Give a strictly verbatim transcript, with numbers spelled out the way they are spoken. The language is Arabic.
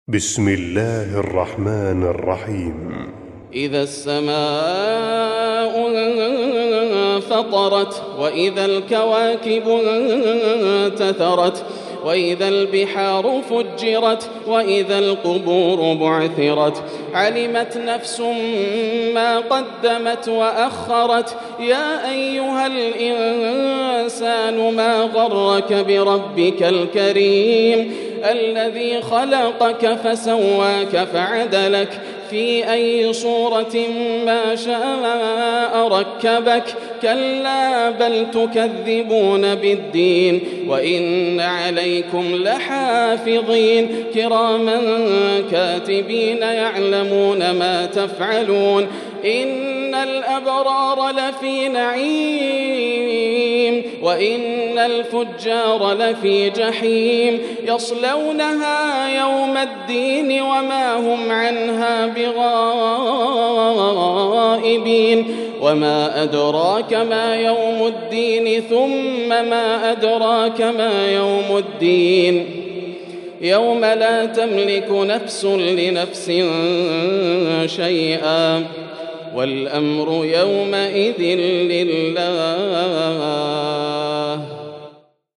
بسم الله الرحمن الرحيم. إذا السماء انفطرت وإذا الكواكب انتثرت وإذا البحار فجرت وإذا القبور بعثرت علمت نفس ما قدمت وأخرت يا أيها الإنسان ما غرك بربك الكريم الذي خلقك فسواك فعدلك في أي صورة ما شاء ركبك كلا بل تكذبون بالدين وإن عليكم لحافظين كراما كاتبين يعلمون ما تفعلون إن الأبرار لفي نعيم وإن الفجار لفي جحيم يصلونها يوم الدين وما هم عنها بغائبين وما أدراك ما يوم الدين ثم ما أدراك ما يوم الدين يوم لا تملك نفس لنفس شيئا والأمر يومئذ لله.